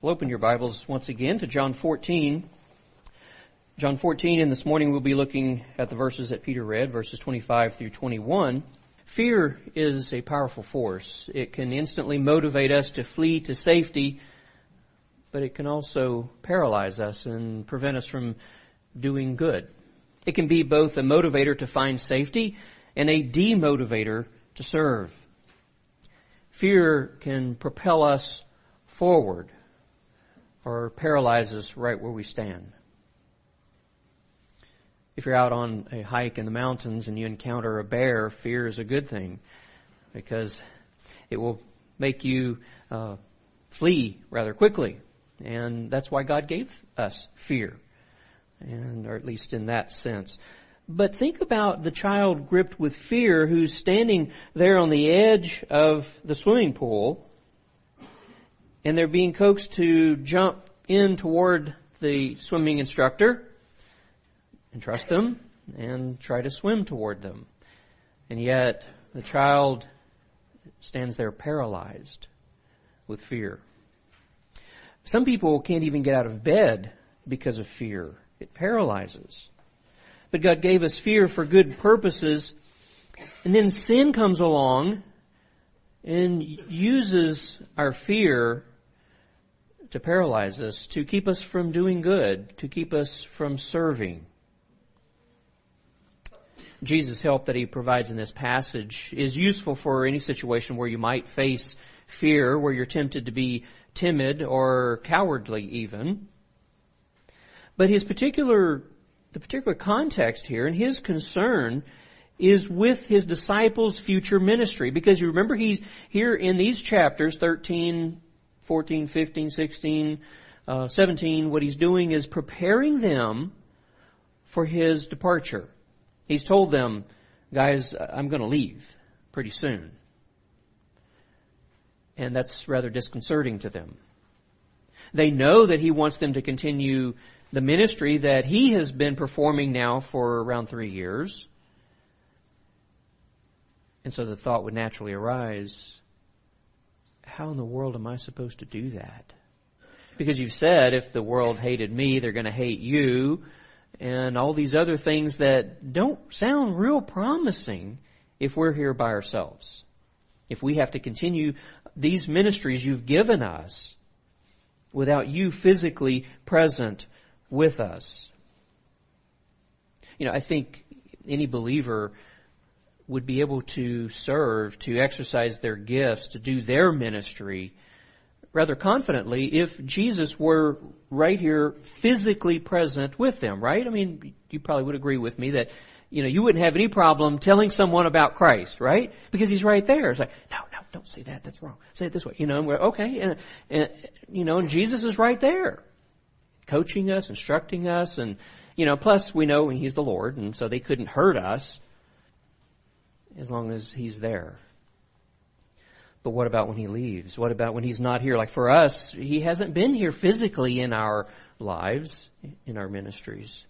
We'll open your Bibles once again to John 14. John 14, and this morning we'll be looking at the verses that Peter read, verses 25 through 21. Fear is a powerful force. It can instantly motivate us to flee to safety, but it can also paralyze us and prevent us from doing good. It can be both a motivator to find safety and a demotivator to serve. Fear can propel us forward or paralyze us right where we stand. If you're out on a hike in the mountains and you encounter a bear, fear is a good thing because it will make you flee rather quickly. And that's why God gave us fear, or at least in that sense. But think about the child gripped with fear who's standing there on the edge of the swimming pool, and they're being coaxed to jump in toward the swimming instructor and trust them and try to swim toward them. And yet the child stands there paralyzed with fear. Some people can't even get out of bed because of fear. It paralyzes. But God gave us fear for good purposes, and then sin comes along and uses our fear to paralyze us, to keep us from doing good, to keep us from serving. Jesus' help that He provides in this passage is useful for any situation where you might face fear, where you're tempted to be timid or cowardly even. But the particular context here and His concern is with His disciples' future ministry. Because you remember He's here in these chapters, 13, 14, 15, 16, 17, what He's doing is preparing them for His departure. He's told them, guys, I'm going to leave pretty soon. And that's rather disconcerting to them. They know that He wants them to continue the ministry that He has been performing now for around 3 years. And so the thought would naturally arise, how in the world am I supposed to do that? Because you've said if the world hated me, they're going to hate you. And all these other things that don't sound real promising if we're here by ourselves. If we have to continue these ministries you've given us without you physically present with us. I think any believer would be able to serve, to exercise their gifts, to do their ministry rather confidently if Jesus were right here physically present with them, right? I mean, you probably would agree with me that, you wouldn't have any problem telling someone about Christ, right? Because He's right there. It's like, no, don't say that. That's wrong. Say it this way. And we're okay. And Jesus is right there, coaching us, instructing us. And, plus we know He's the Lord. And so they couldn't hurt us as long as He's there. But what about when He leaves? What about when He's not here? Like for us, He hasn't been here physically in our lives, in our ministries.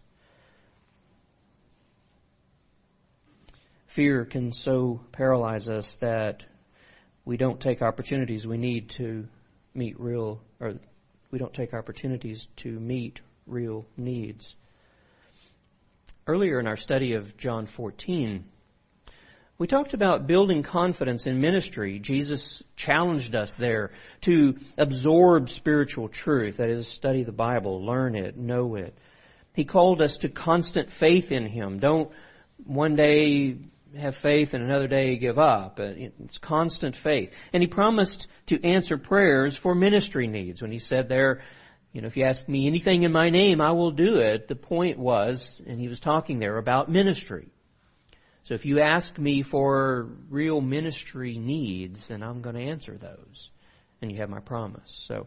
Fear can so paralyze us that we don't take opportunities we need to meet real needs. Earlier in our study of John 14, we talked about building confidence in ministry. Jesus challenged us there to absorb spiritual truth, that is, study the Bible, learn it, know it. He called us to constant faith in Him. Don't one day have faith and another day give up. It's constant faith. And He promised to answer prayers for ministry needs. When He said there, if you ask me anything in my name, I will do it. The point was, and He was talking there about ministry. So if you ask me for real ministry needs, then I'm going to answer those. And you have my promise. So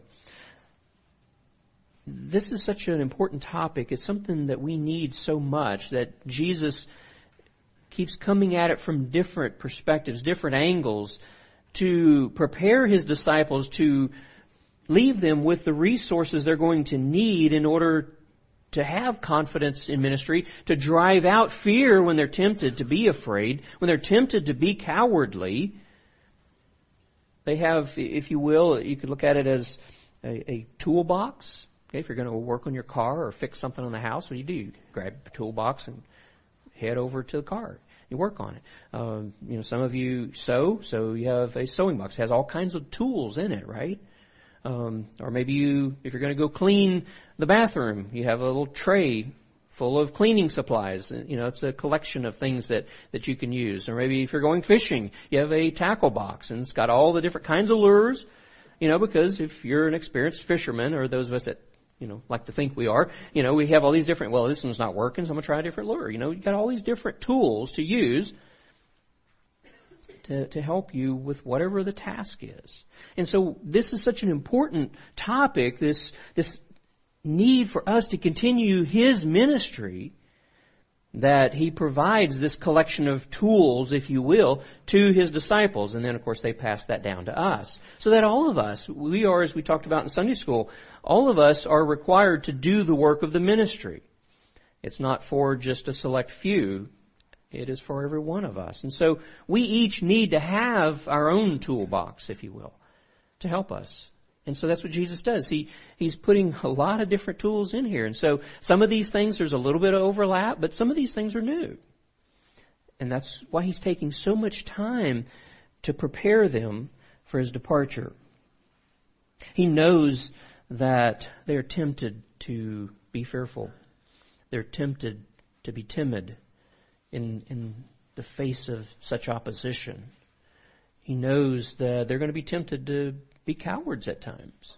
this is such an important topic. It's something that we need so much that Jesus keeps coming at it from different perspectives, different angles, to prepare His disciples to leave them with the resources they're going to need in order to have confidence in ministry, to drive out fear when they're tempted to be afraid, when they're tempted to be cowardly. They have, if you will, you could look at it as a toolbox. Okay, if you're going to work on your car or fix something on the house, what do? You grab a toolbox and head over to the car. You work on it. Some of you sew, so you have a sewing box. It has all kinds of tools in it, right? Or maybe if you're going to go clean the bathroom, you have a little tray full of cleaning supplies. It's a collection of things that you can use. Or maybe if you're going fishing, you have a tackle box, and it's got all the different kinds of lures, because if you're an experienced fisherman, or those of us that, like to think we are, we have all these different, well, this one's not working, so I'm going to try a different lure. You've got all these different tools to use to help you with whatever the task is. And so this is such an important topic, this need for us to continue His ministry, that He provides this collection of tools, if you will, to His disciples. And then, of course, they pass that down to us. So that all of us, we are, as we talked about in Sunday school, all of us are required to do the work of the ministry. It's not for just a select few. It is for every one of us. And so we each need to have our own toolbox, if you will, to help us. And so that's what Jesus does. He's putting a lot of different tools in here. And so some of these things, there's a little bit of overlap, but some of these things are new. And that's why He's taking so much time to prepare them for His departure. He knows that they're tempted to be fearful. They're tempted to be timid in the face of such opposition. He knows that they're going to be tempted to be cowards at times.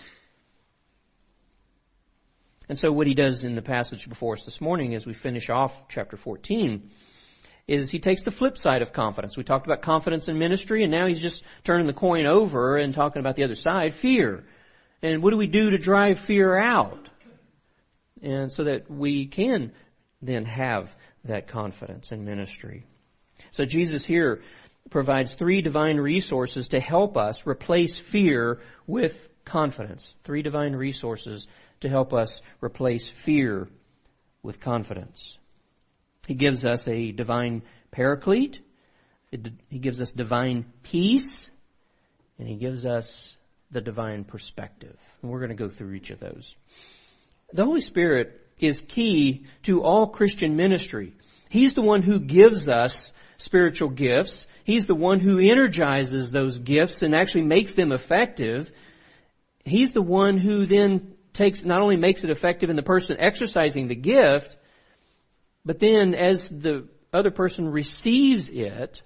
And so what He does in the passage before us this morning, as we finish off chapter 14, is He takes the flip side of confidence. We talked about confidence in ministry, and now He's just turning the coin over and talking about the other side, fear. And what do we do to drive fear out? And so that we can then have that confidence in ministry. So Jesus here provides 3 divine resources to help us replace fear with confidence. 3 divine resources to help us replace fear with confidence. He gives us a divine paraclete. He gives us divine peace. And He gives us the divine perspective. And we're going to go through each of those. The Holy Spirit is key to all Christian ministry. He's the one who gives us spiritual gifts. He's the one who energizes those gifts and actually makes them effective. He's the one who then not only makes it effective in the person exercising the gift, but then as the other person receives it,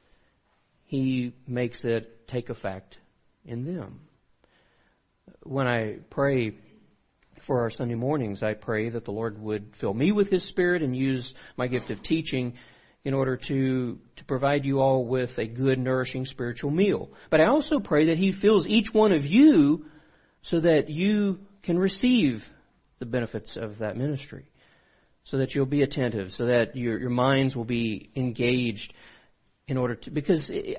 He makes it take effect in them. When I pray for our Sunday mornings, I pray that the Lord would fill me with His Spirit and use my gift of teaching in order to provide you all with a good, nourishing spiritual meal. But I also pray that He fills each one of you so that you can receive the benefits of that ministry, so that you'll be attentive, so that your minds will be engaged in order to, because the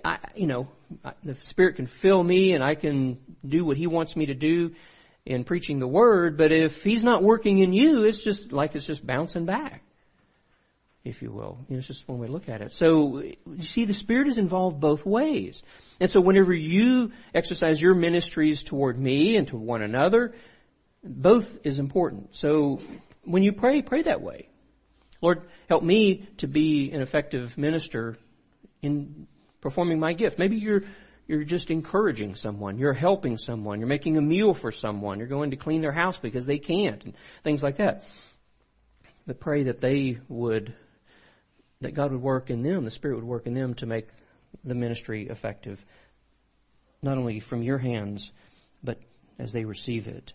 Spirit can fill me and I can do what He wants me to do in preaching the Word, but if He's not working in you, it's just bouncing back, if you will. It's just one way to look at it. So, you see, the Spirit is involved both ways. And so whenever you exercise your ministries toward me and to one another, both is important. So when you pray that way. Lord, help me to be an effective minister in performing my gift. Maybe you're just encouraging someone. You're helping someone. You're making a meal for someone. You're going to clean their house because they can't, and things like that. But pray that that God would work in them, the Spirit would work in them to make the ministry effective, not only from your hands, but as they receive it.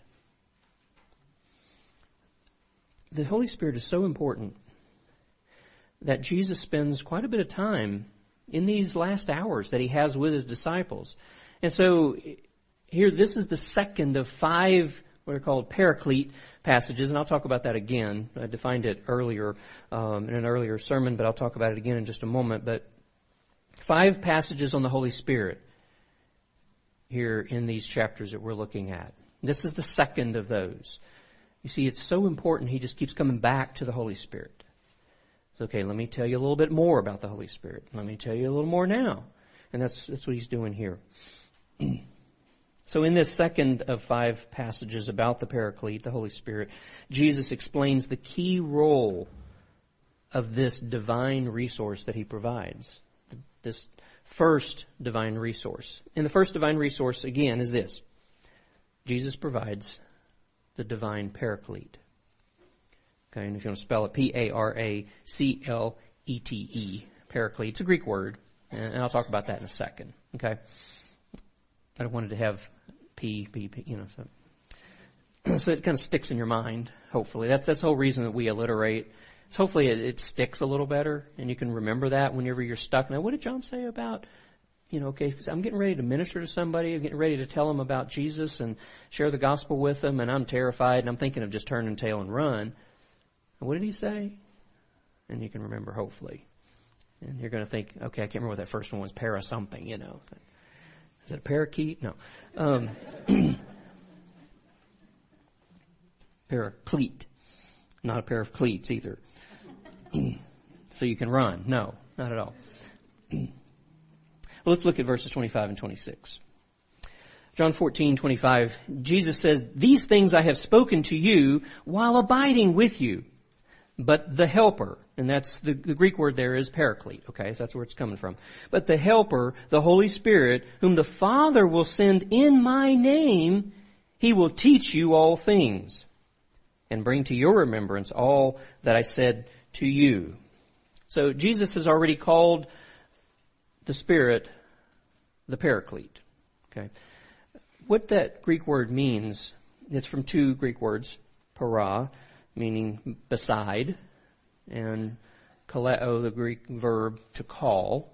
The Holy Spirit is so important that Jesus spends quite a bit of time in these last hours that He has with His disciples. And so here, this is the second of 5 what are called paraclete passages, and I'll talk about that again. I defined it earlier in an earlier sermon, but I'll talk about it again in just a moment. But 5 passages on the Holy Spirit here in these chapters that we're looking at. This is the second of those. You see, it's so important. He just keeps coming back to the Holy Spirit. It's okay, let me tell you a little bit more about the Holy Spirit. Let me tell you a little more now. And that's what He's doing here. So in this second of 5 passages about the Paraclete, the Holy Spirit, Jesus explains the key role of this divine resource that He provides. This first divine resource. And the first divine resource, again, is this. Jesus provides the divine Paraclete. Okay, and if you want to spell it, Paraclete, Paraclete. It's a Greek word, and I'll talk about that in a second. Okay, I wanted to have P, so it kind of sticks in your mind. Hopefully, that's the whole reason that we alliterate. So hopefully, it sticks a little better, and you can remember that whenever you're stuck. Now, what did John say about? Okay, I'm getting ready to minister to somebody. I'm getting ready to tell them about Jesus and share the gospel with them, and I'm terrified, and I'm thinking of just turning tail and run. And what did he say? And you can remember, hopefully. And you're going to think, okay, I can't remember what that first one was, para something, Is it a parakeet? No. Paraclete. Not a pair of cleats either. So you can run. No, not at all. Well, let's look at verses 25 and 26. John 14:25, Jesus says, "These things I have spoken to you while abiding with you. But the Helper," and that's the Greek word there is Paraclete, okay, so that's where it's coming from. "But the Helper, the Holy Spirit, whom the Father will send in my name, He will teach you all things and bring to your remembrance all that I said to you." So Jesus has already called the Spirit the Paraclete. Okay. What that Greek word means, it's from 2 Greek words, para, meaning beside, and kaleo, the Greek verb to call.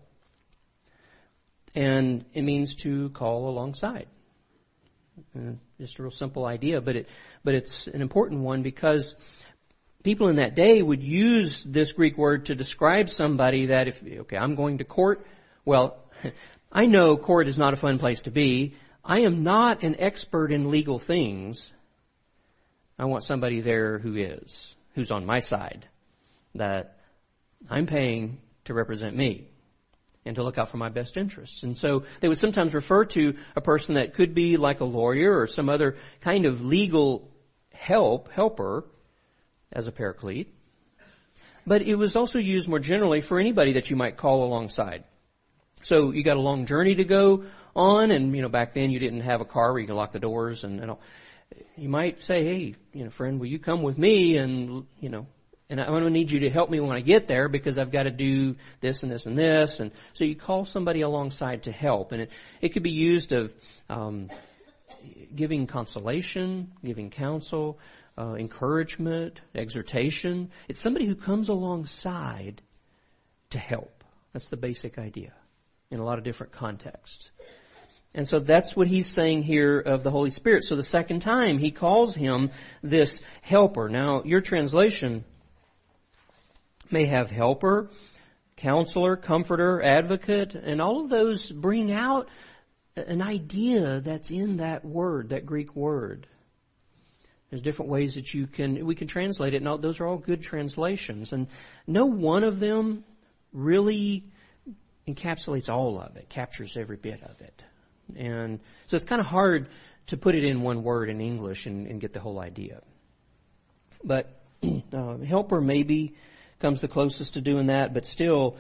And it means to call alongside. Just a real simple idea, but it's an important one because people in that day would use this Greek word to describe somebody that I'm going to court. Well, I know court is not a fun place to be. I am not an expert in legal things. I want somebody there who's on my side, that I'm paying to represent me and to look out for my best interests. And so they would sometimes refer to a person that could be like a lawyer or some other kind of legal helper as a paraclete. But it was also used more generally for anybody that you might call alongside. So you got a long journey to go on, and back then you didn't have a car where you could lock the doors and all. You might say, "Hey, friend, will you come with me? And and I'm going to need you to help me when I get there because I've got to do this and this and this." And so you call somebody alongside to help, and it could be used of giving consolation, giving counsel, encouragement, exhortation. It's somebody who comes alongside to help. That's the basic idea in a lot of different contexts. And so that's what he's saying here of the Holy Spirit. So the second time he calls him this helper. Now, your translation may have helper, counselor, comforter, advocate, and all of those bring out an idea that's in that word, that Greek word. There's different ways that we can translate it, and those are all good translations. And no one of them really encapsulates all of it, captures every bit of it. And so it's kind of hard to put it in one word in English and get the whole idea. But helper maybe comes the closest to doing that, but still,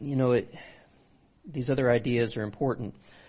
these other ideas are important.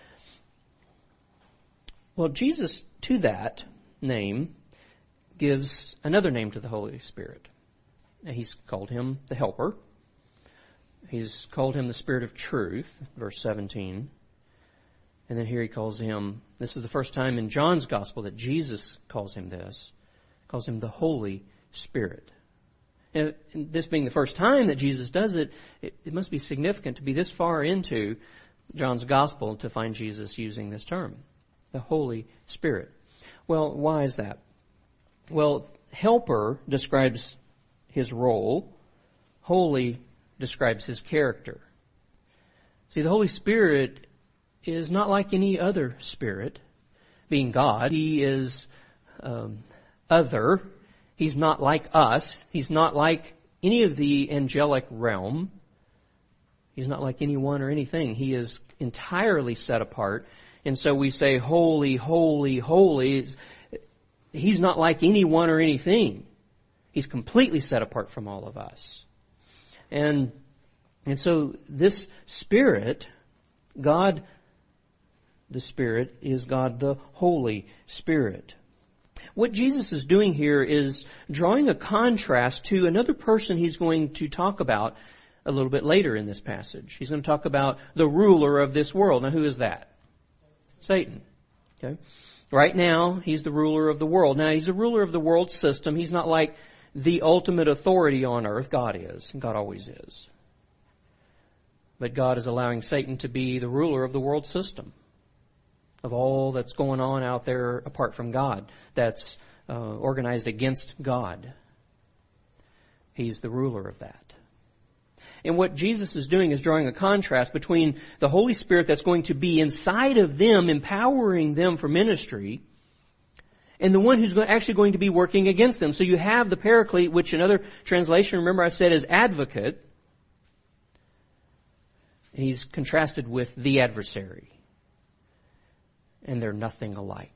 Well, Jesus, to that name, gives another name to the Holy Spirit. He's called him the Helper. He's called him the Spirit of Truth, verse 17. And then here he calls him, this is the first time in John's Gospel that Jesus calls him this, calls him the Holy Spirit. And this being the first time that Jesus does it, it must be significant to be this far into John's Gospel to find Jesus using this term, the Holy Spirit. Well, why is that? Well, helper describes his role. Holy describes his character. See, the Holy Spirit is not like any other spirit. Being God, He is other. He's not like us. He's not like any of the angelic realm. He's not like anyone or anything. He is entirely set apart, And so we say, holy, holy, holy. He's not like anyone or anything. He's completely set apart from all of us. And so this Spirit, God the Spirit, is God the Holy Spirit. What Jesus is doing here is drawing a contrast to another person he's going to talk about a little bit later in this passage. He's going to talk about the ruler of this world. Now, who is that? Satan. Okay. Right now, he's the ruler of the world. Now, he's the ruler of the world system. He's not like the ultimate authority on earth. God is. And God always is. But God is allowing Satan to be the ruler of the world system, of all that's going on out there apart from God, that's organized against God. He's the ruler of that. And what Jesus is doing is drawing a contrast between the Holy Spirit that's going to be inside of them, empowering them for ministry, and the one who's actually going to be working against them. So you have the Paraclete, which another translation, remember I said, is advocate. And he's contrasted with the adversary. And they're nothing alike.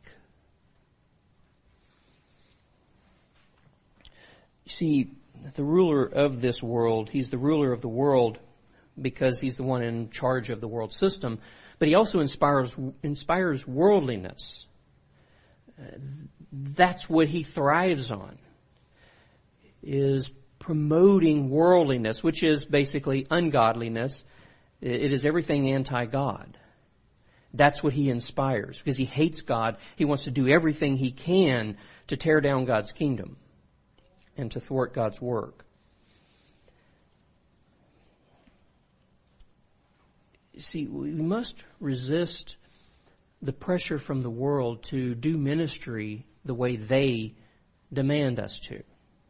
You see, the ruler of this world, he's the ruler of the world because he's the one in charge of the world system, but he also inspires worldliness. That's what he thrives on, is promoting worldliness, which is basically ungodliness. It is everything anti-God. That's what he inspires. Because he hates God, he wants to do everything he can to tear down God's kingdom and to thwart God's work. See, we must resist the pressure from the world to do ministry the way they demand us to.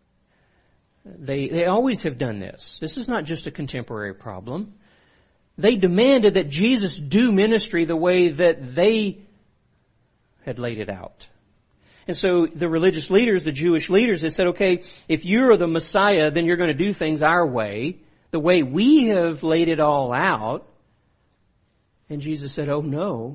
They always have done this. This is not just a contemporary problem. They demanded that Jesus do ministry the way that they had laid it out. And so the religious leaders, the Jewish leaders, they said, okay, if you're the Messiah, then you're going to do things our way, the way we have laid it all out. And Jesus said, oh no.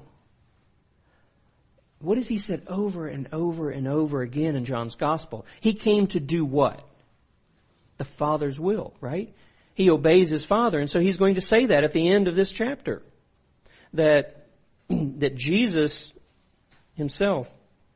What has he said over and over and over again in John's Gospel? He came to do what? The Father's will, right? He obeys his Father. And so he's going to say that at the end of this chapter. That Jesus himself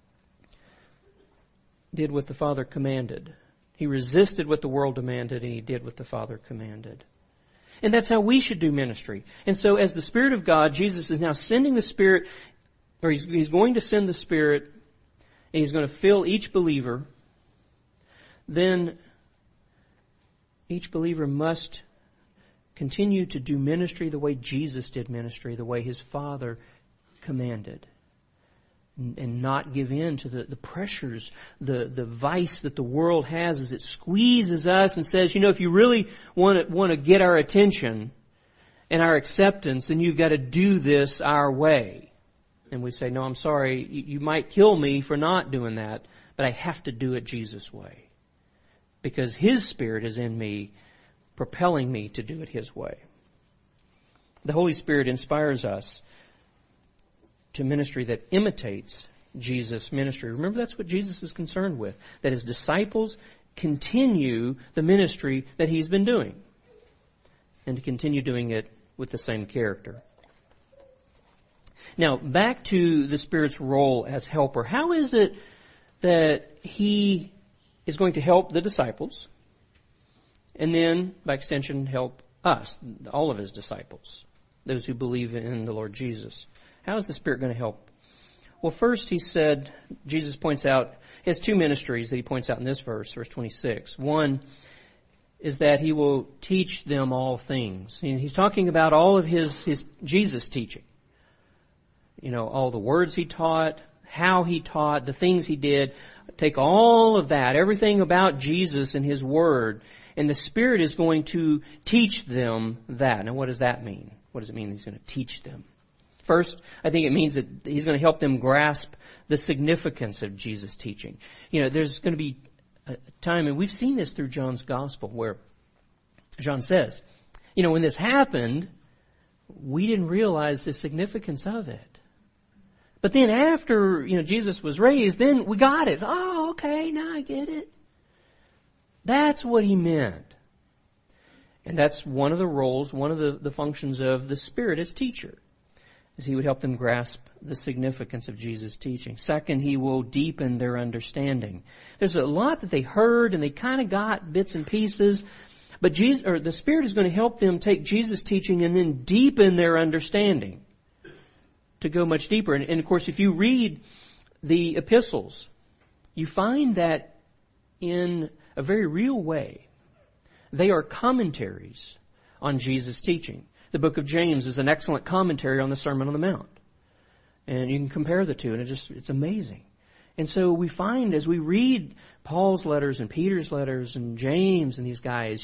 did what the Father commanded. He resisted what the world demanded, and he did what the Father commanded. And that's how we should do ministry. And so as the Spirit of God, Jesus is now sending the Spirit, or he's going to send the Spirit, and he's going to fill each believer. Then each believer must continue to do ministry the way Jesus did ministry, the way his Father commanded. And not give in to the pressures, the vice that the world has as it squeezes us and says, you know, if you really want to get our attention and our acceptance, then you've got to do this our way. And we say, no, I'm sorry, you might kill me for not doing that, but I have to do it Jesus' way. Because his Spirit is in me, propelling me to do it his way. The Holy Spirit inspires us to ministry that imitates Jesus' ministry. Remember, that's what Jesus is concerned with, that his disciples continue the ministry that he's been doing, and to continue doing it with the same character. Now, back to the Spirit's role as helper. How is it that he is going to help the disciples, and then, by extension, help us, all of his disciples, those who believe in the Lord Jesus? How is the Spirit going to help? Well, first he said, Jesus points out, he has two ministries that he points out in this verse 26. One is that he will teach them all things. And he's talking about all of his Jesus teaching. You know, all the words he taught, how he taught, the things he did. Take all of that, everything about Jesus and his word, and the Spirit is going to teach them that. Now, what does that mean? What does it mean he's going to teach them? First, I think it means that he's going to help them grasp the significance of Jesus' teaching. You know, there's going to be a time, and we've seen this through John's Gospel, where John says, you know, when this happened, we didn't realize the significance of it. But then after, Jesus was raised, then we got it. Oh, okay, now I get it. That's what he meant. And that's one of the roles, one of the functions of the Spirit as teacher, is he would help them grasp the significance of Jesus' teaching. Second, he will deepen their understanding. There's a lot that they heard and they kind of got bits and pieces, but the Spirit is going to help them take Jesus' teaching and then deepen their understanding to go much deeper. And of course, if you read the epistles, you find that in a very real way, they are commentaries on Jesus' teaching. The book of James is an excellent commentary on the Sermon on the Mount. And you can compare the two, and it's amazing. And so we find as we read Paul's letters and Peter's letters and James and these guys,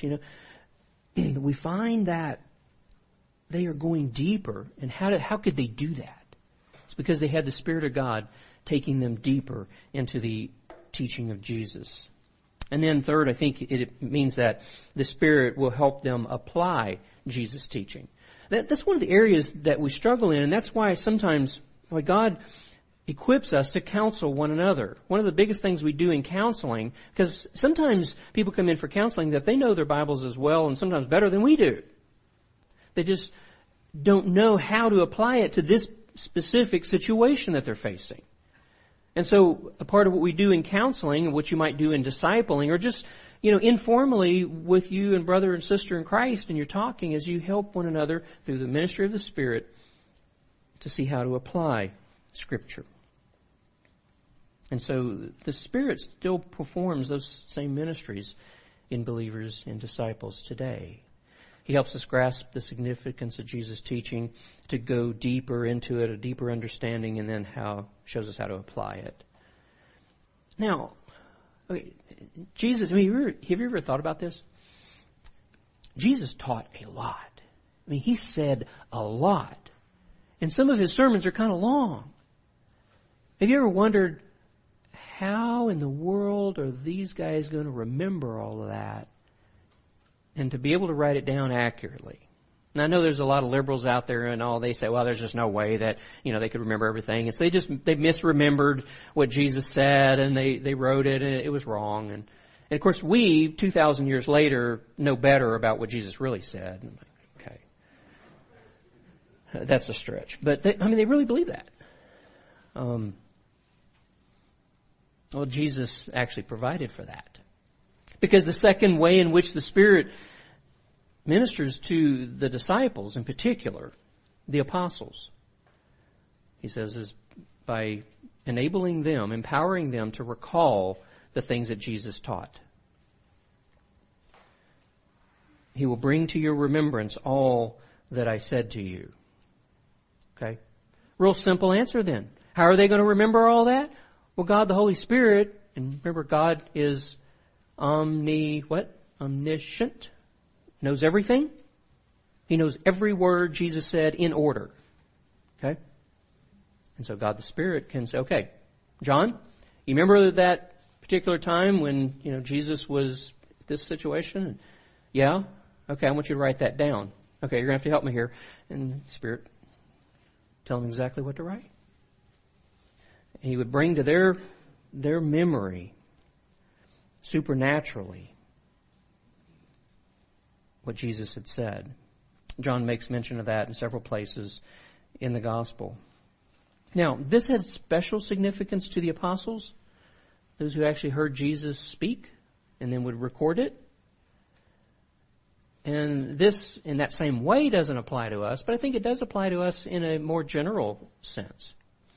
we find that they are going deeper. And how could they do that? It's because they had the Spirit of God taking them deeper into the teaching of Jesus. And then third, I think it means that the Spirit will help them apply Jesus' teaching. That's one of the areas that we struggle in, and that's why sometimes God equips us to counsel one another. One of the biggest things we do in counseling, because sometimes people come in for counseling that they know their Bibles as well and sometimes better than we do. They just don't know how to apply it to this specific situation that they're facing. And so a part of what we do in counseling, what you might do in discipling, or just, informally with you and brother and sister in Christ, and you're talking as you help one another through the ministry of the Spirit to see how to apply Scripture. And so the Spirit still performs those same ministries in believers and disciples today. He helps us grasp the significance of Jesus' teaching, to go deeper into it, a deeper understanding, and then shows us how to apply it. Now, Jesus, have you ever thought about this? Jesus taught a lot. He said a lot. And some of his sermons are kind of long. Have you ever wondered, how in the world are these guys going to remember all of that? And to be able to write it down accurately. And I know there's a lot of liberals out there and all, they say, well, there's just no way that, they could remember everything. And so they misremembered what Jesus said and they wrote it and it was wrong. And of course we, 2,000 years later, know better about what Jesus really said. And I'm like, okay. That's a stretch. But they really believe that. Well, Jesus actually provided for that. Because the second way in which the Spirit ministers to the disciples, in particular, the apostles, he says, is by enabling them, empowering them to recall the things that Jesus taught. He will bring to your remembrance all that I said to you. Okay? Real simple answer then. How are they going to remember all that? Well, God the Holy Spirit, and remember God is omniscient, knows everything. He knows every word Jesus said in order. Okay? And so God the Spirit can say, okay, John, you remember that particular time when, Jesus was in this situation? Yeah? Okay, I want you to write that down. Okay, you're going to have to help me here. And the Spirit tell him exactly what to write. And he would bring to their memory supernaturally what Jesus had said. John makes mention of that in several places in the gospel. Now, this had special significance to the apostles, those who actually heard Jesus speak and then would record it. And this, in that same way, doesn't apply to us, but I think it does apply to us in a more general sense.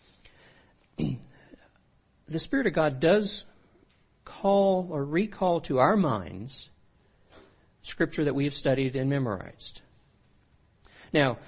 The Spirit of God does call or recall to our minds Scripture that we have studied and memorized. Now,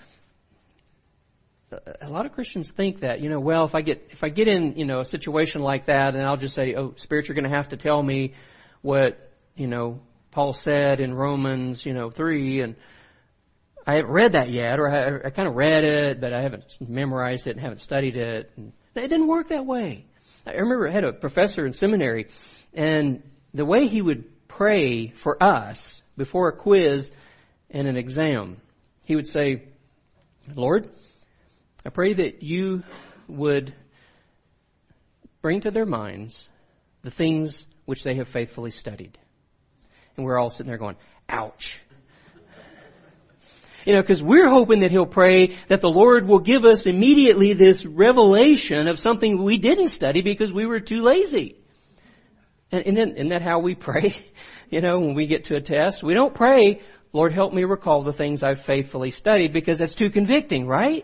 a lot of Christians think that, well, if I get in, a situation like that, and I'll just say, oh, Spirit, you're going to have to tell me what, Paul said in Romans, 3, and I haven't read that yet, or I kind of read it, but I haven't memorized it and haven't studied it. And it didn't work that way. I remember I had a professor in seminary, and the way he would pray for us before a quiz and an exam, he would say, Lord, I pray that you would bring to their minds the things which they have faithfully studied. And we're all sitting there going, ouch. Because we're hoping that He'll pray that the Lord will give us immediately this revelation of something we didn't study because we wthen, isn't that how we pray? When we get to a test, we don't pray, Lord, help me recall the things I've faithfully studied, because that's too convicting, right?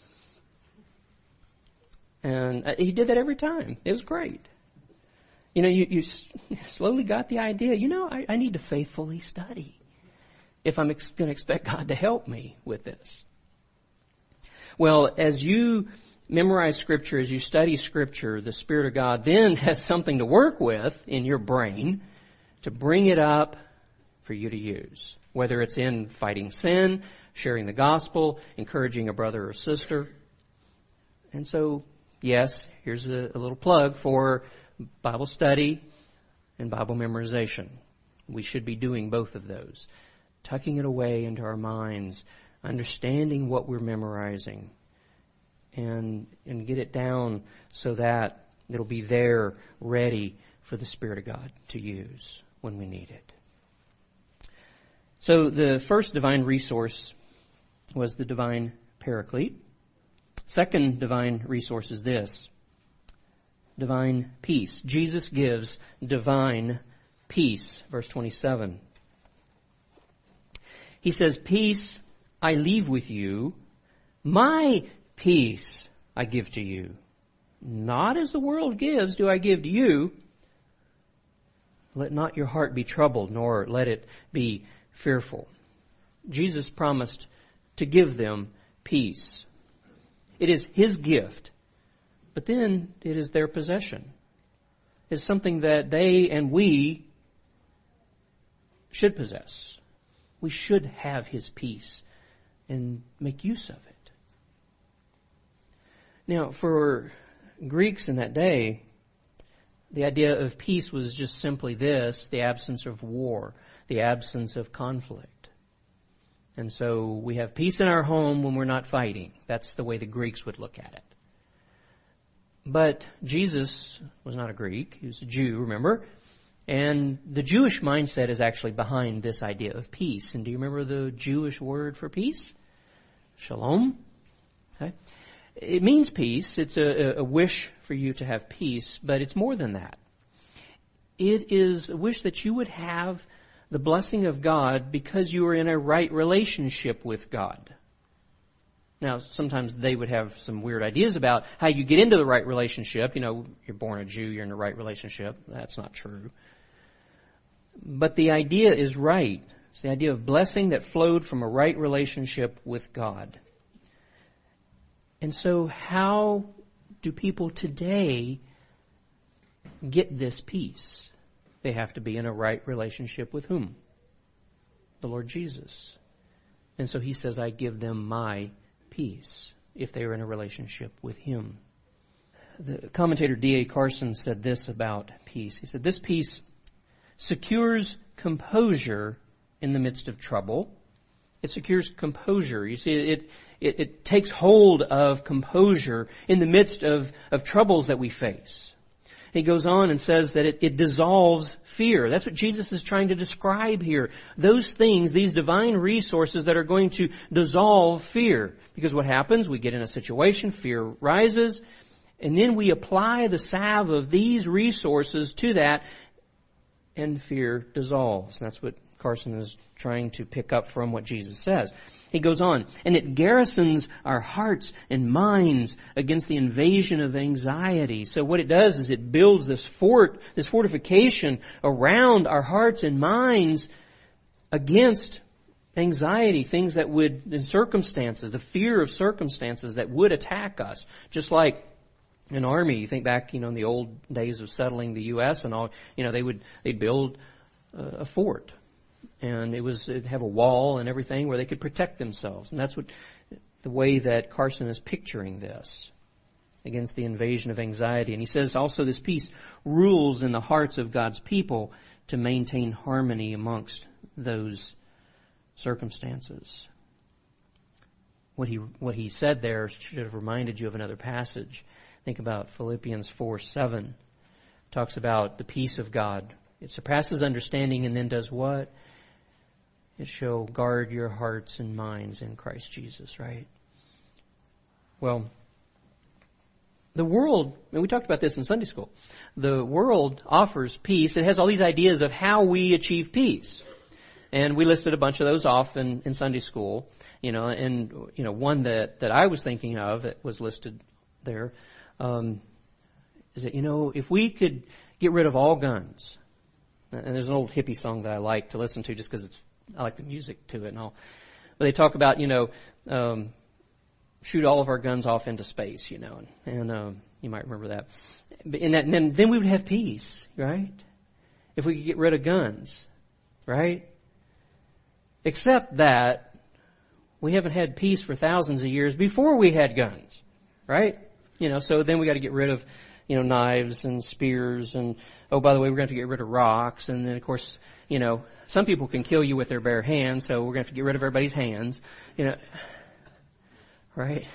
And He did that every time. It was great. You slowly got the idea, I need to faithfully study if I'm going to expect God to help me with this. Well, as you memorize Scripture, as you study Scripture, the Spirit of God then has something to work with in your brain to bring it up for you to use. Whether it's in fighting sin, sharing the gospel, encouraging a brother or sister. And so, yes, here's a little plug for Bible study and Bible memorization. We should be doing both of those. Tucking it away into our minds, understanding what we're memorizing, and get it down so that it'll be there ready for the Spirit of God to use when we need it. So the first divine resource was the divine paraclete. Second divine resource is this: divine peace. Jesus gives divine peace. Verse 27. He says, peace I leave with you, my peace I give to you. Not as the world gives do I give to you. Let not your heart be troubled, nor let it be fearful. Jesus promised to give them peace. It is His gift, but then it is their possession. It's something that they and we should possess. We should have His peace and make use of it. Now, for Greeks in that day, the idea of peace was just simply this: the absence of war, the absence of conflict. And so we have peace in our home when we're not fighting. That's the way the Greeks would look at it. But Jesus was not a Greek. He was a Jew, remember? And the Jewish mindset is actually behind this idea of peace. And do you remember the Jewish word for peace? Shalom. Okay. It means peace. It's a wish for you to have peace, but it's more than that. It is a wish that you would have the blessing of God because you are in a right relationship with God. Now, sometimes they would have some weird ideas about how you get into the right relationship. You're born a Jew, you're in the right relationship. That's not true. But the idea is right. It's the idea of blessing that flowed from a right relationship with God. And so how do people today get this peace? They have to be in a right relationship with whom? The Lord Jesus. And so He says, I give them my peace if they are in a relationship with Him. The commentator D.A. Carson said this about peace. He said, this peace secures composure in the midst of trouble. It secures composure. You see, it takes hold of composure in the midst of troubles that we face. He goes on and says that it dissolves fear. That's what Jesus is trying to describe here. Those things, these divine resources that are going to dissolve fear. Because what happens? We get in a situation, fear rises, and then we apply the salve of these resources to that, and fear dissolves. That's what Carson is trying to pick up from what Jesus says. He goes on, and it garrisons our hearts and minds against the invasion of anxiety. So what it does is it builds this fortification around our hearts and minds against anxiety, things that would, in circumstances, the fear of circumstances that would attack us. Just like an army, you think back, in the old days of settling the U.S. and all, they'd build a fort. And it'd have a wall and everything where they could protect themselves. And that's the way that Carson is picturing this against the invasion of anxiety. And he says also this peace rules in the hearts of God's people to maintain harmony amongst those circumstances. what he said there should have reminded you of another passage. Think about Philippians 4:7. Talks about the peace of God. It surpasses understanding and then does what? It shall guard your hearts and minds in Christ Jesus, right? Well, the world, and we talked about this in Sunday school, the world offers peace. It has all these ideas of how we achieve peace. And we listed a bunch of those off in Sunday school, and one that I was thinking of that was listed there, is that, if we could get rid of all guns, and there's an old hippie song that I like to listen to just because I like the music to it and all, but they talk about, shoot all of our guns off into space, and you might remember that. And then we would have peace, right? If we could get rid of guns, right? Except that we haven't had peace for thousands of years before we had guns, right? So then we got to get rid of, knives and spears and, oh, by the way, we're going to have to get rid of rocks. And then, of course, some people can kill you with their bare hands, so we're going to have to get rid of everybody's hands, right?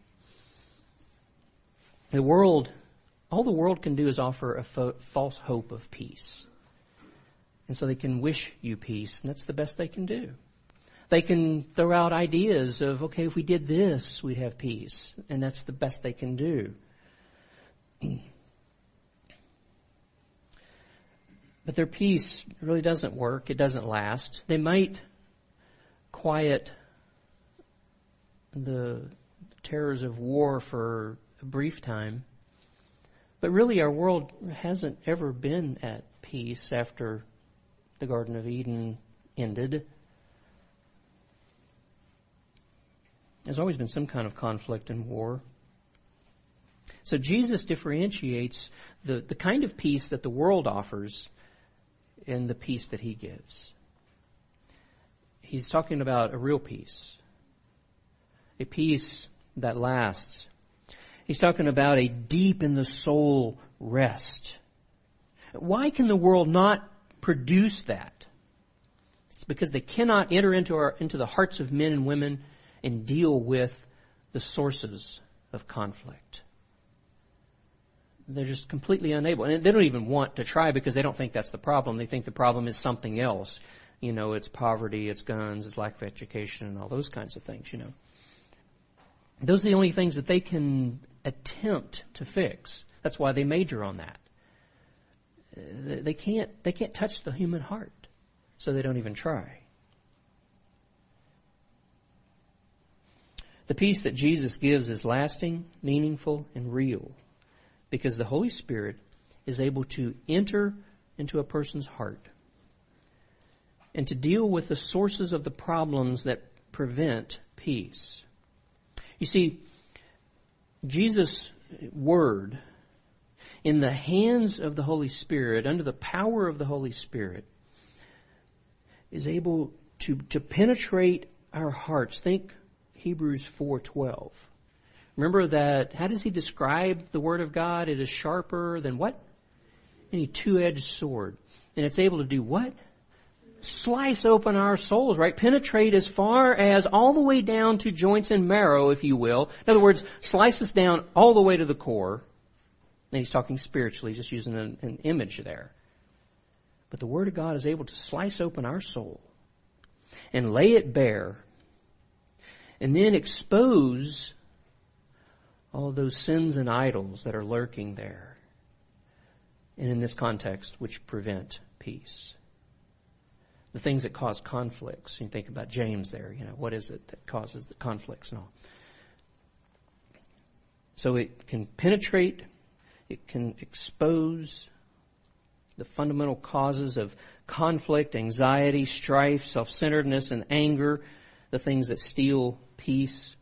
All the world can do is offer a false hope of peace. And so they can wish you peace, and that's the best they can do. They can throw out ideas of, okay, if we did this, we'd have peace. And that's the best they can do. But their peace really doesn't work. It doesn't last. They might quiet the terrors of war for a brief time. But really our world hasn't ever been at peace after the Garden of Eden ended. There's always been some kind of conflict and war. So Jesus differentiates the kind of peace that the world offers and the peace that he gives. He's talking about a real peace. A peace that lasts. He's talking about a deep in the soul rest. Why can the world not produce that? It's because they cannot enter into the hearts of men and women and deal with the sources of conflict. They're just completely unable. And they don't even want to try because they don't think that's the problem. They think the problem is something else. It's poverty, it's guns, it's lack of education, and all those kinds of things, Those are the only things that they can attempt to fix. That's why they major on that. They can't touch the human heart, so they don't even try. The peace that Jesus gives is lasting, meaningful, and real because the Holy Spirit is able to enter into a person's heart and to deal with the sources of the problems that prevent peace. You see, Jesus' Word, in the hands of the Holy Spirit, under the power of the Holy Spirit, is able to penetrate our hearts. Think Hebrews 4:12. Remember that, how does he describe the Word of God? It is sharper than what? Any two-edged sword. And it's able to do what? Slice open our souls, right? Penetrate as far as all the way down to joints and marrow, if you will. In other words, slice us down all the way to the core. And he's talking spiritually, just using an image there. But the Word of God is able to slice open our soul and lay it bare and then expose all those sins and idols that are lurking there. And in this context, which prevent peace. The things that cause conflicts. You think about James there, what is it that causes the conflicts and all. So it can penetrate, it can expose the fundamental causes of conflict, anxiety, strife, self-centeredness, and anger, the things that steal peace.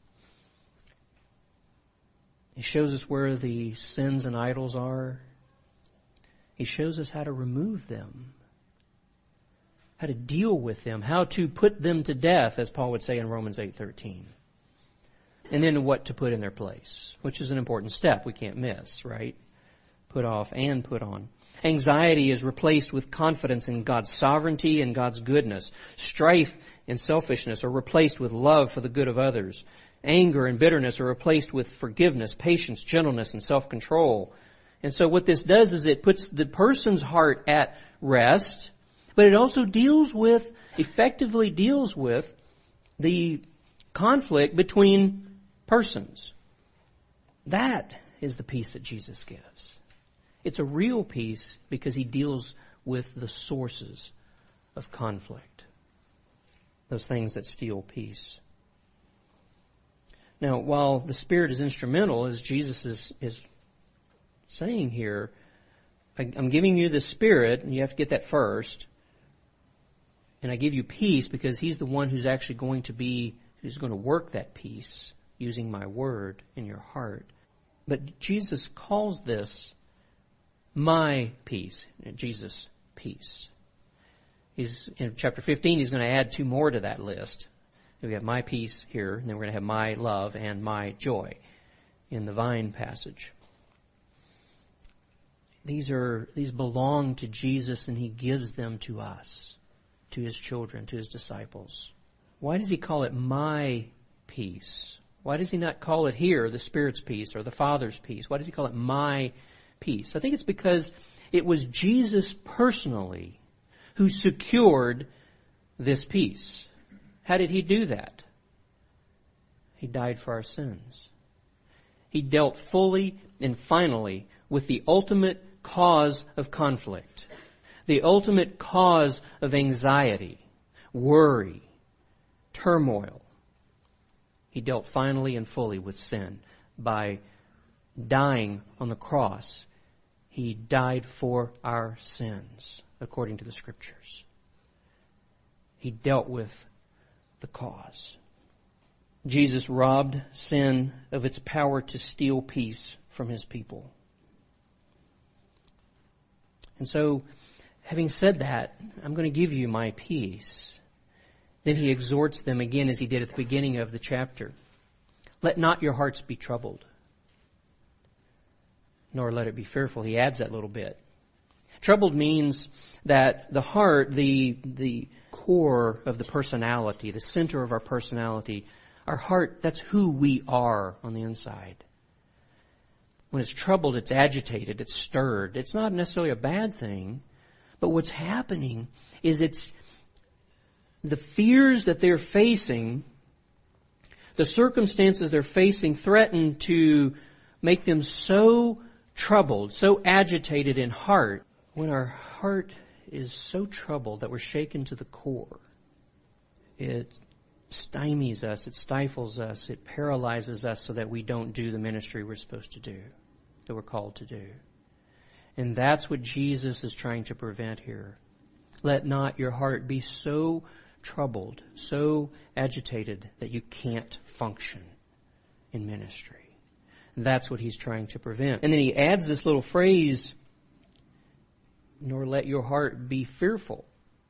He shows us where the sins and idols are. He shows us how to remove them, how to deal with them, how to put them to death, as Paul would say in Romans 8:13. And then what to put in their place, which is an important step we can't miss, right? Put off and put on. Anxiety is replaced with confidence in God's sovereignty and God's goodness. Strife and selfishness are replaced with love for the good of others. anger and bitterness are replaced with forgiveness, patience, gentleness, and self-control. And so what this does is it puts the person's heart at rest, but it also effectively deals with the conflict between persons. That is the peace that Jesus gives. It's a real peace because He deals with the sources of conflict, those things that steal peace. Now, while the Spirit is instrumental, as Jesus is saying here, I'm giving you the Spirit, and you have to get that first, and I give you peace because He's the one who's actually going to work that peace using my word in your heart. But Jesus calls this my peace, Jesus' peace. In chapter 15, He's going to add 2 more to that list. We have my peace here, and then we're going to have my love and my joy in the vine passage. These belong to Jesus, and He gives them to us, to His children, to His disciples. Why does He call it my peace? Why does He not call it here the Spirit's peace or the Father's peace? Why does He call it my peace? I think it's because it was Jesus personally who secured this peace. How did He do that? He died for our sins. He dealt fully and finally with the ultimate cause of conflict, the ultimate cause of anxiety, worry, turmoil. He dealt finally and fully with sin by dying on the cross. He died for our sins, according to the Scriptures. He dealt with the cause. Jesus robbed sin of its power to steal peace from His people. And so, having said that, I'm going to give you my peace. Then He exhorts them again as He did at the beginning of the chapter. Let not your hearts be troubled, nor let it be fearful. He adds that little bit. Troubled means that the heart, the core of the personality, the center of our personality, our heart, that's who we are on the inside. When it's troubled, it's agitated, it's stirred. It's not necessarily a bad thing, but what's happening is it's the fears that they're facing, the circumstances they're facing threaten to make them so troubled, so agitated in heart. When our heart is so troubled that we're shaken to the core, it stymies us, it stifles us, it paralyzes us so that we don't do the ministry we're supposed to do, that we're called to do. And that's what Jesus is trying to prevent here. Let not your heart be so troubled, so agitated that you can't function in ministry. And that's what He's trying to prevent. And then He adds this little phrase, nor let your heart be fearful.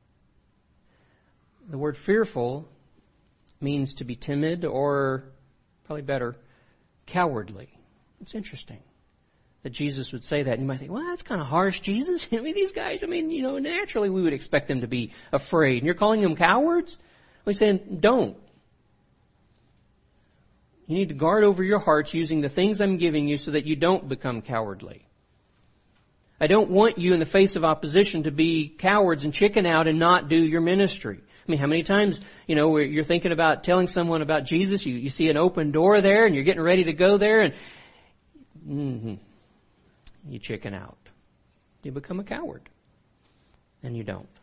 The word fearful means to be timid, or probably better, cowardly. It's interesting that Jesus would say that. And you might think, well, that's kind of harsh, Jesus. I mean, these guys, naturally we would expect them to be afraid. And you're calling them cowards? Well, He's saying, don't. You need to guard over your hearts using the things I'm giving you so that you don't become cowardly. I don't want you in the face of opposition to be cowards and chicken out and not do your ministry. I mean, how many times, where you're thinking about telling someone about Jesus, you see an open door there and you're getting ready to go there and you chicken out. You become a coward. And you don't.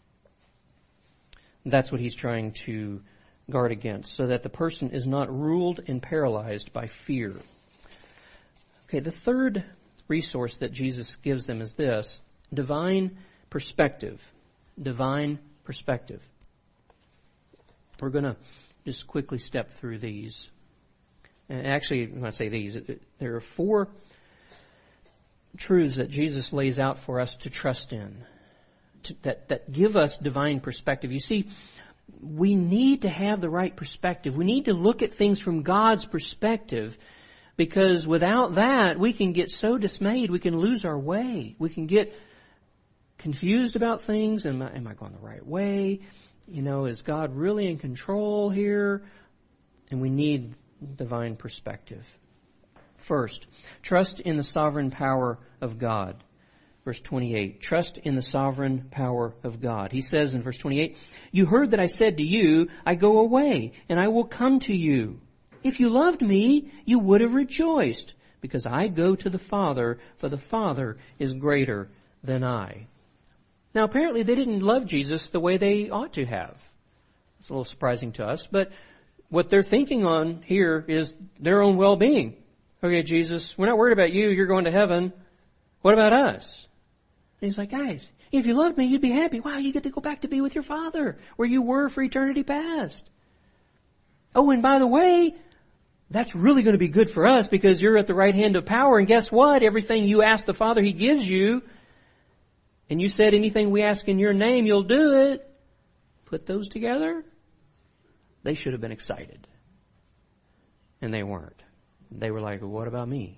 That's what He's trying to guard against, so that the person is not ruled and paralyzed by fear. Okay, the third resource that Jesus gives them is this: divine perspective. Divine perspective. We're going to just quickly step through these. And actually, when I say these, there are 4 truths that Jesus lays out for us to trust in, that give us divine perspective. You see, we need to have the right perspective. We need to look at things from God's perspective, because without that, we can get so dismayed, we can lose our way. We can get confused about things. Am I going the right way? Is God really in control here? And we need divine perspective. First, trust in the sovereign power of God. Verse 28, trust in the sovereign power of God. He says in verse 28, "You heard that I said to you, I go away, and I will come to you. If you loved me, you would have rejoiced, because I go to the Father, for the Father is greater than I." Now, apparently they didn't love Jesus the way they ought to have. It's a little surprising to us, but what they're thinking on here is their own well-being. Okay, Jesus, we're not worried about you. You're going to heaven. What about us? And he's like, guys, if you loved me, you'd be happy. Wow, you get to go back to be with your Father, where you were for eternity past. Oh, and by the way, that's really going to be good for us because you're at the right hand of power. And guess what? Everything you ask the Father, He gives you. And you said anything we ask in your name, you'll do it. Put those together. They should have been excited. And they weren't. They were like, well, what about me?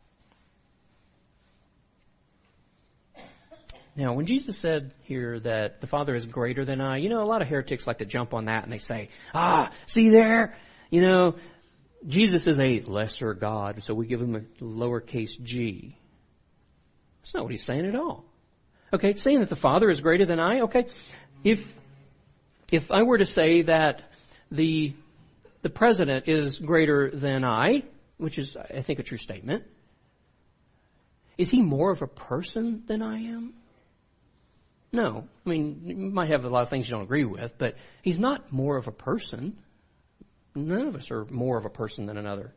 Now, when Jesus said here that the Father is greater than I, a lot of heretics like to jump on that and they say, see there? Jesus is a lesser God, so we give Him a lowercase g. That's not what He's saying at all. Okay, it's saying that the Father is greater than I. Okay, if I were to say that the President is greater than I, which is, I think, a true statement, is He more of a person than I am? No. I mean, you might have a lot of things you don't agree with, but He's not more of a person. None of us are more of a person than another.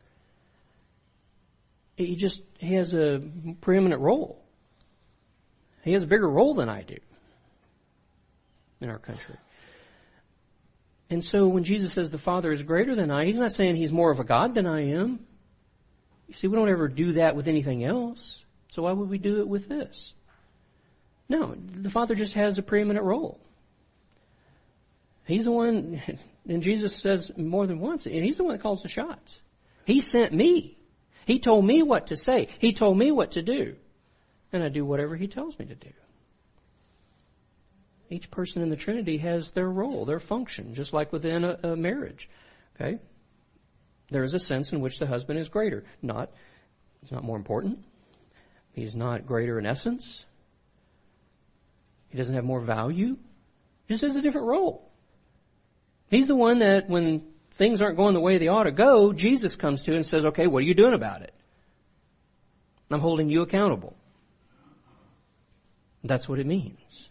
He has a preeminent role. He has a bigger role than I do in our country. And so when Jesus says the Father is greater than I, He's not saying He's more of a God than I am. You see, we don't ever do that with anything else. So why would we do it with this? No, the Father just has a preeminent role. He's the one, and Jesus says more than once, and He's the one that calls the shots. He sent me. He told me what to say. He told me what to do. And I do whatever He tells me to do. Each person in the Trinity has their role, their function, just like within a marriage. Okay? There is a sense in which the husband is greater. He's not more important. He's not greater in essence. He doesn't have more value. He just has a different role. He's the one that when things aren't going the way they ought to go, Jesus comes to and says, okay, what are you doing about it? I'm holding you accountable. That's what it means.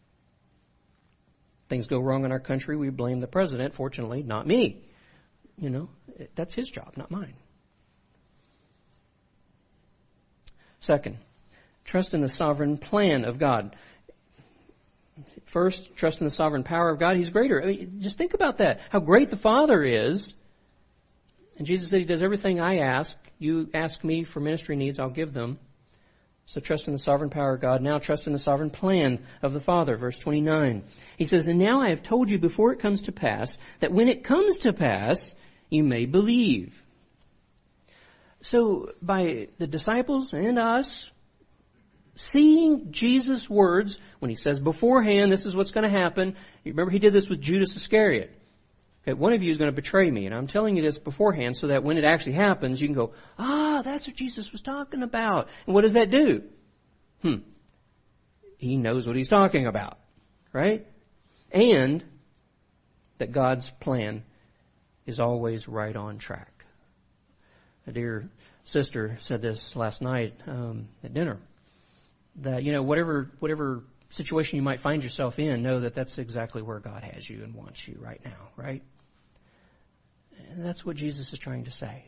Things go wrong in our country, we blame the president. Fortunately, not me. That's his job, not mine. Second, trust in the sovereign plan of God. First, trust in the sovereign power of God. He's greater. I mean, just think about that. How great the Father is. And Jesus said He does everything I ask. You ask me for ministry needs, I'll give them. So trust in the sovereign power of God. Now trust in the sovereign plan of the Father. Verse 29. He says, "And now I have told you before it comes to pass, that when it comes to pass, you may believe." So by the disciples and us seeing Jesus' words, when He says beforehand, this is what's going to happen. You remember He did this with Judas Iscariot. Okay, one of you is going to betray me, and I'm telling you this beforehand so that when it actually happens, you can go, that's what Jesus was talking about. And what does that do? He knows what He's talking about, right? And that God's plan is always right on track. A dear sister said this last night at dinner, that, whatever situation you might find yourself in, know that that's exactly where God has you and wants you right now, right? And that's what Jesus is trying to say.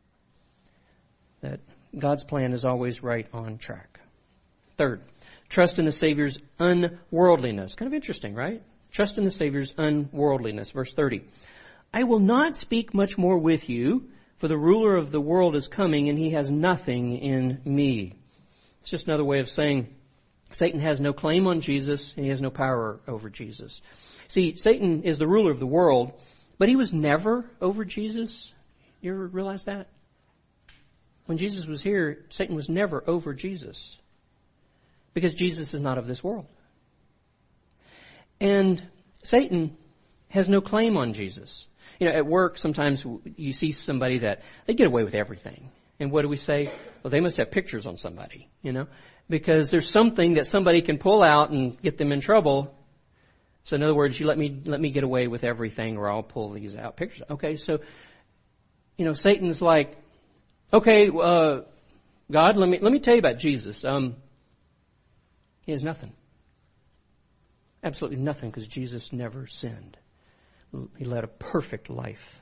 That God's plan is always right on track. Third, trust in the Savior's unworldliness. Kind of interesting, right? Trust in the Savior's unworldliness. Verse 30. "I will not speak much more with you, for the ruler of the world is coming, and he has nothing in me." It's just another way of saying Satan has no claim on Jesus, and he has no power over Jesus. See, Satan is the ruler of the world, but he was never over Jesus. You ever realize that? When Jesus was here, Satan was never over Jesus, because Jesus is not of this world. And Satan has no claim on Jesus. At work, sometimes you see somebody that they get away with everything. And what do we say? Well, they must have pictures on somebody, because there's something that somebody can pull out and get them in trouble. So in other words, you let me get away with everything or I'll pull these out pictures. Okay, so, Satan's like, okay, God, let me tell you about Jesus. He has nothing. Absolutely nothing, because Jesus never sinned. He led a perfect life.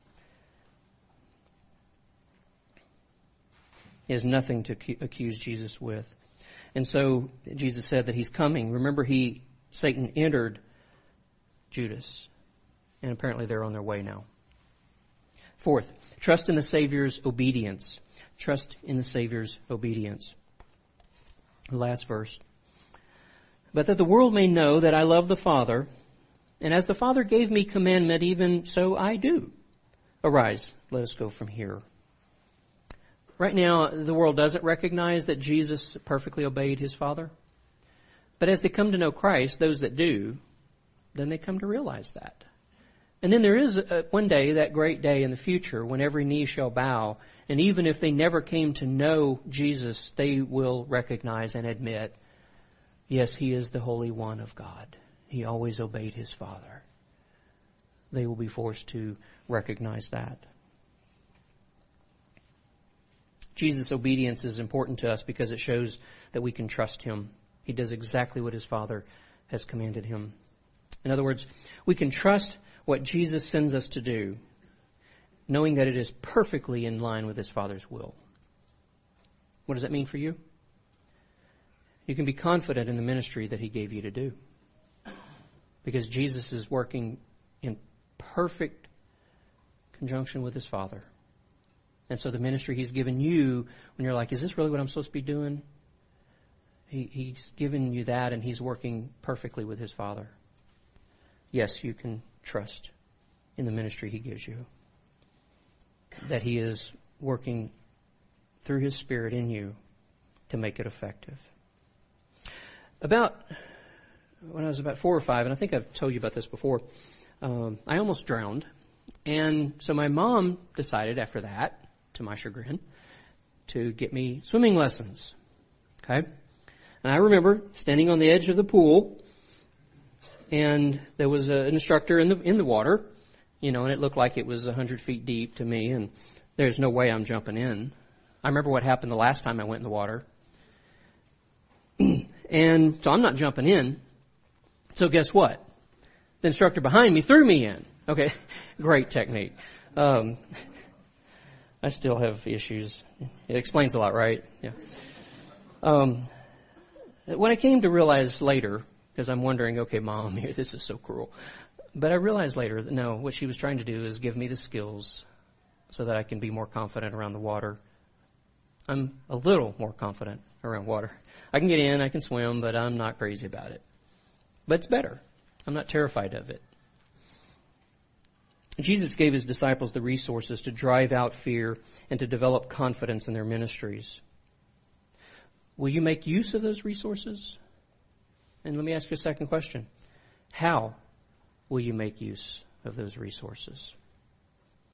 He has nothing to accuse Jesus with. And so Jesus said that he's coming. Remember, Satan entered Judas. And apparently they're on their way now. Fourth, trust in the Savior's obedience. Trust in the Savior's obedience. Last verse. But that the world may know that I love the Father, and as the Father gave me commandment, even so I do. Arise, let us go from here. Right now, the world doesn't recognize that Jesus perfectly obeyed his Father. But as they come to know Christ, those that do, then they come to realize that. And then there is one day, that great day in the future, when every knee shall bow, and even if they never came to know Jesus, they will recognize and admit, yes, he is the Holy One of God. He always obeyed his Father. They will be forced to recognize that. Jesus' obedience is important to us because it shows that we can trust him. He does exactly what his Father has commanded him. In other words, we can trust what Jesus sends us to do, knowing that it is perfectly in line with his Father's will. What does that mean for you? You can be confident in the ministry that he gave you to do, because Jesus is working in perfect conjunction with his Father. And so the ministry he's given you, when you're like, is this really what I'm supposed to be doing? He's given you that, and he's working perfectly with his Father. Yes, you can trust in the ministry he gives you, that he is working through his Spirit in you to make it effective. When I was about 4 or 5, and I think I've told you about this before, I almost drowned. And so my mom decided after that, to my chagrin, to get me swimming lessons. Okay? And I remember standing on the edge of the pool, and there was an instructor in the water, and it looked like it was 100 feet deep to me, and there's no way I'm jumping in. I remember what happened the last time I went in the water. And so I'm not jumping in. So guess what? The instructor behind me threw me in. Okay, great technique. I still have issues. It explains a lot, right? Yeah. When I came to realize later, because I'm wondering, okay, Mom, here, this is so cruel. But I realized later that no, what she was trying to do is give me the skills so that I can be more confident around the water. I'm a little more confident around water. I can get in, I can swim, but I'm not crazy about it. But it's better. I'm not terrified of it. Jesus gave his disciples the resources to drive out fear and to develop confidence in their ministries. Will you make use of those resources? And let me ask you a second question. How will you make use of those resources?